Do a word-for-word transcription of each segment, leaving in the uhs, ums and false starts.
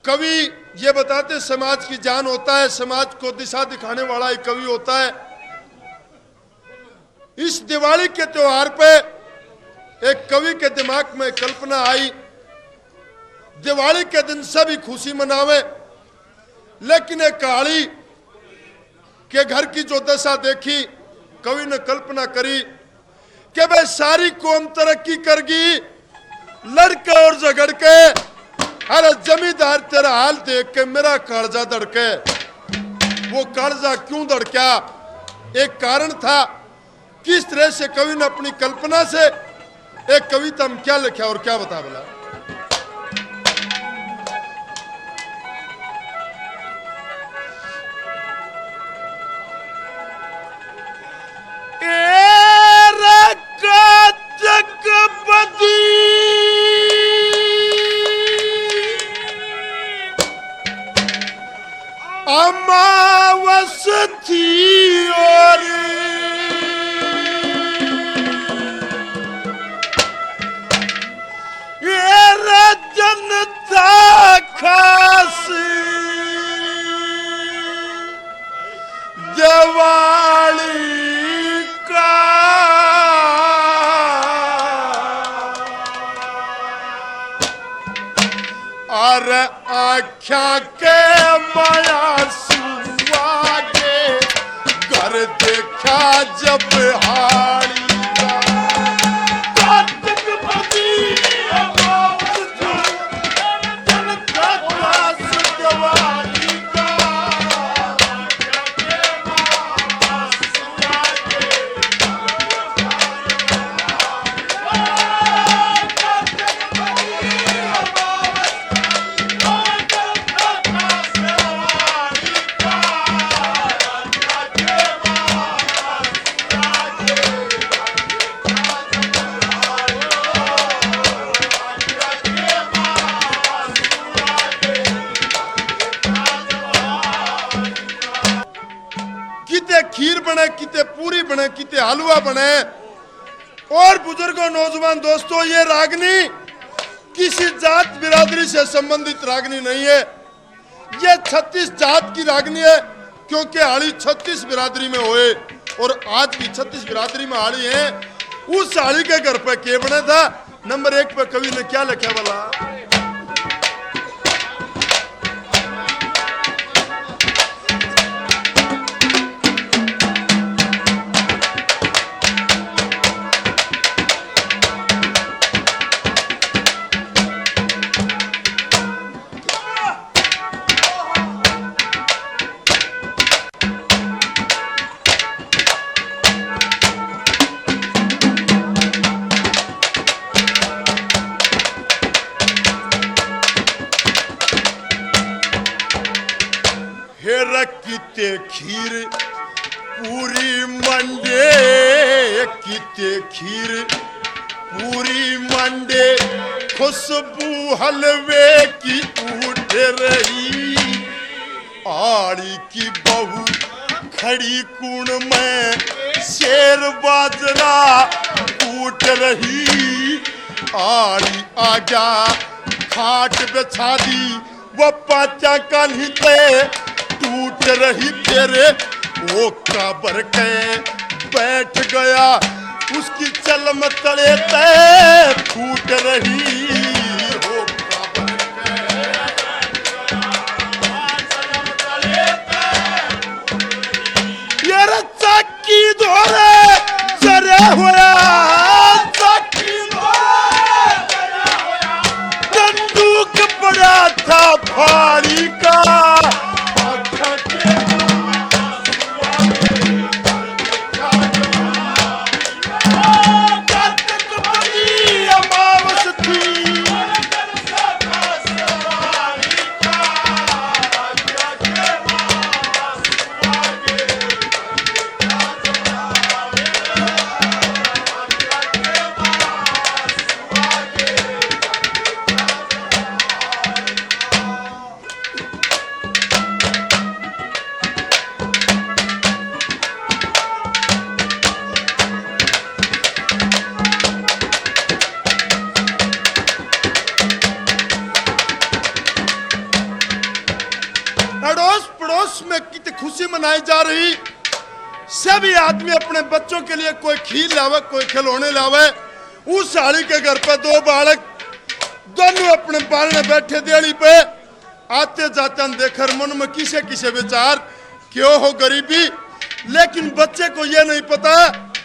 कवि ये बताते समाज की जान होता है, समाज को दिशा दिखाने वाला एक कवि होता है। इस दिवाली के त्योहार पे एक कवि के दिमाग में कल्पना आई, दिवाली के दिन सभी खुशी मनावे, लेकिन एक कहाड़ी के घर की जो दशा देखी, कवि ने कल्पना करी कि भाई सारी कौम तरक्की करगी, लड़के और झगड़ के, अरे जमींदार तेरा हाल देख के मेरा कर्जा धड़के। वो कर्जा क्यों धड़का? एक कारण था। किस तरह से कवि ने अपनी कल्पना से एक कविता में क्या लिखा और क्या बता बोला। अमावस थी और ये रजन था खास, दिवाली का और आख्या के माया सुवागे घर देखा जब हाड़ी खीर बने, किते पूरी बने, किते हलवा बने। और बुजुर्गों, नौजवान दोस्तों, ये रागनी किसी जात बिरादरी से संबंधित रागनी नहीं है, ये छत्तीस जात की रागनी है, क्योंकि हाड़ी छत्तीस बिरादरी में हुए और आज भी छत्तीस बिरादरी में हाड़ी है। उस हाड़ी के घर पे के बने था। नंबर एक पे कवि ने क्या लिखा बोला, किते खीर पूरी मंडे, किते खीर पूरी मंडे, खुशबू हलवे की उठ रही। आड़ी की बहू खड़ी कूण में शेर बाजरा कूट रही। आड़ी आजा खाट बिछा दी, वो पाचा कान्हिते टूट रही। तेरे वो काबर के बैठ गया, उसकी चलम तले ते फूट रही। वो काबर के चलम तले ते ये रच्चा की धोरे जरे होया, चाकी धोरे जरे होया। बंदूक पड़ा था फाड़ी का, पड़ोस में कितनी खुशी मनाई जा रही। सभी आदमी अपने बच्चों के लिए कोई खील लावे, कोई खिलौने लावे। उस साड़ी के घर पे दो बालक दोनों अपने बारने बैठे देड़ी पे आते जाते देखकर मन में किसे किसे विचार क्यों हो गरीबी। लेकिन बच्चे को यह नहीं पता।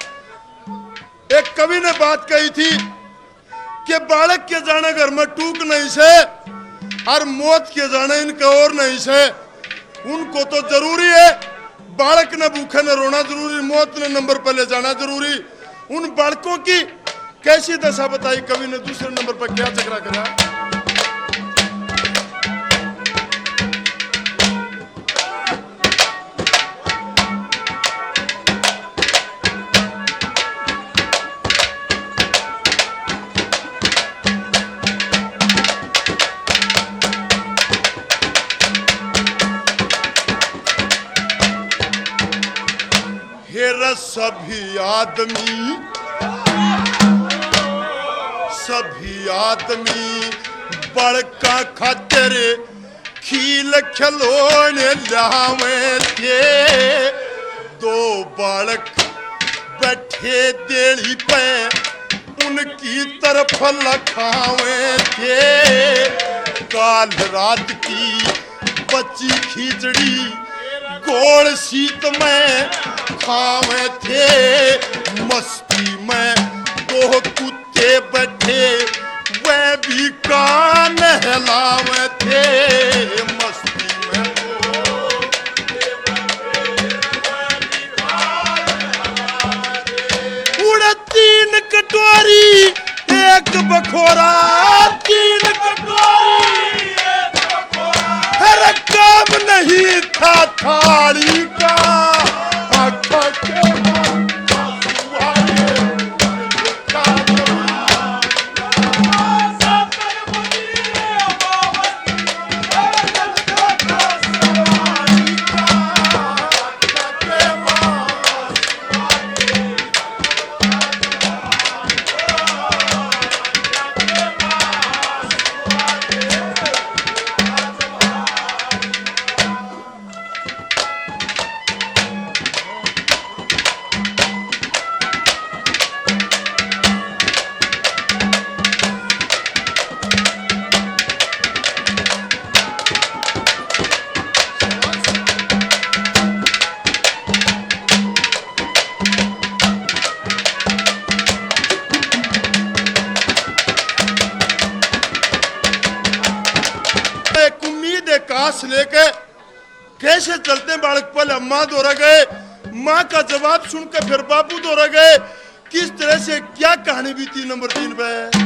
एक कवि ने बात कही थी कि बालक के जाने घर में टूक नहीं से और मौत के जाने इनका और नहीं से। उनको तो जरूरी है, बालक ने भूखे ने रोना जरूरी, मौत ने नंबर पर ले जाना जरूरी। उन बालकों की कैसी दशा बताई कवि ने दूसरे नंबर पर क्या चक्रा करा। हेरा सभी आदमी सभी आदमी बड़का खातिर खील खिलौने लावे थे। दो बालक बैठे देड़ी पे उनकी तरफ लखावे थे। काल रात की बची खिचड़ी गोल शीत में खावे थे। मस्ती में दो कुत्ते बैठे वे भी कान हिलावे थे। मस्ती में उड़े तीन कटोरी एक बखोरा, तीन कटोरी एक बखोरा। हर काम नहीं था थाली का। काश लेके कैसे चलते बालक। पहले अम्मा दौरा गए, माँ का जवाब सुनकर फिर बाबू दौरा गए। किस तरह से क्या कहानी भी थी नंबर तीन पे।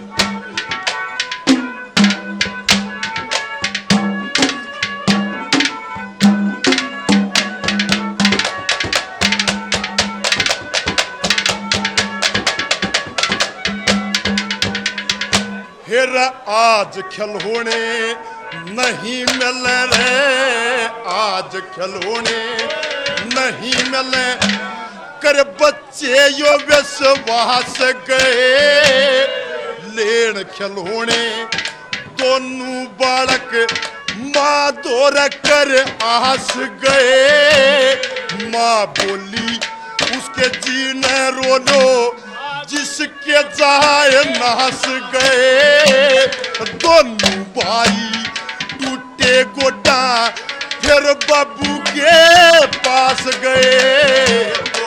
हेरा आज खिलौने नहीं मिल रे, आज खिलौने नहीं मिले। कर बच्चे यो विश्वास गए लेन खिलौने। दोनों बालक माँ दौर कर आस गए। माँ बोली उसके जीने रो लो जिसके जाए नास गए। दोनों भाई टूटे गोटा फिर बाबू के पास गए।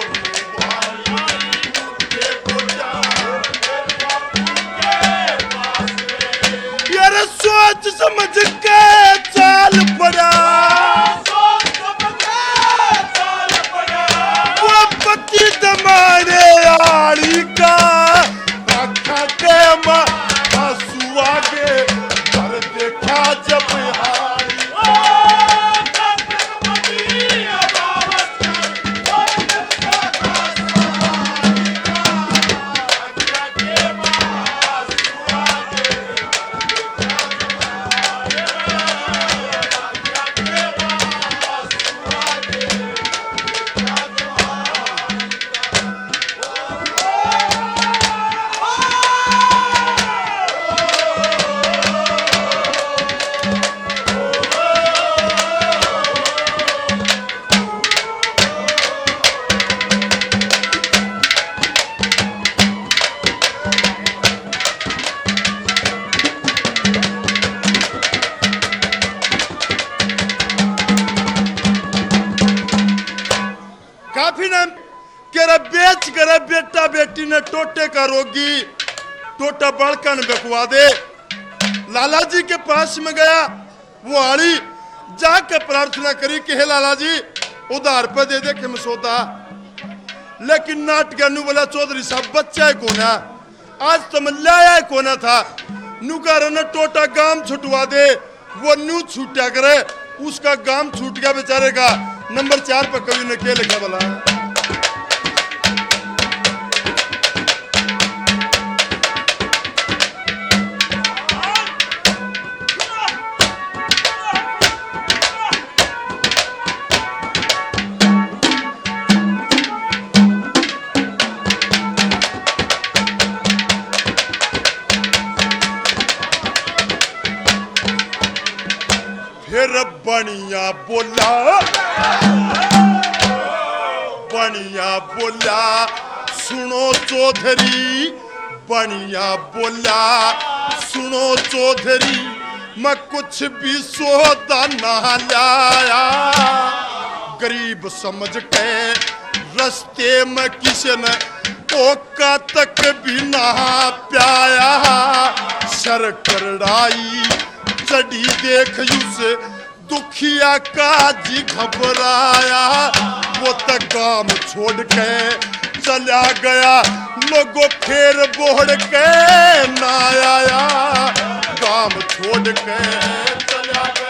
यार सोच समझ के चाल पड़ा, वो पति दमारे आड़ी का आखा के माँ आंसू आगे घर देखा जब Yeah. करे बेच करे बेटा बेटी ने टोटे का रोगी टोटा बड़कन बेकुआ दे। लाला जी के पास में गया, वो आड़ी जाके प्रार्थना करी कि हे लाला जी उधार पे दे दे के मसौदा। लेकिन नाट गया नु बोला चौधरी साहब बच्चा है कोना, आज तो मैं लाया है कोना था, नु कर न टोटा गाम छुटवा दे। वो न्यू छूटा करे, उसका गाम छूट गया बेचारे का। नंबर चार पर कवि ने क्या लिखा बोला, फिर बनिया बोला बनिया बोला सुनो चौधरी, बनिया बोला सुनो चौधरी, मैं कुछ भी सौदा ना लाया। गरीब समझ के रस्ते में किसी ने ओका तक भी ना प्याया। सर करड़ाई चढ़ी देख उसे दुखिया का जी घबराया। वो तक गाम छोड़ के चला गया, लोगों फेर बोड़ के ना आया। गाम छोड़ के चला गया।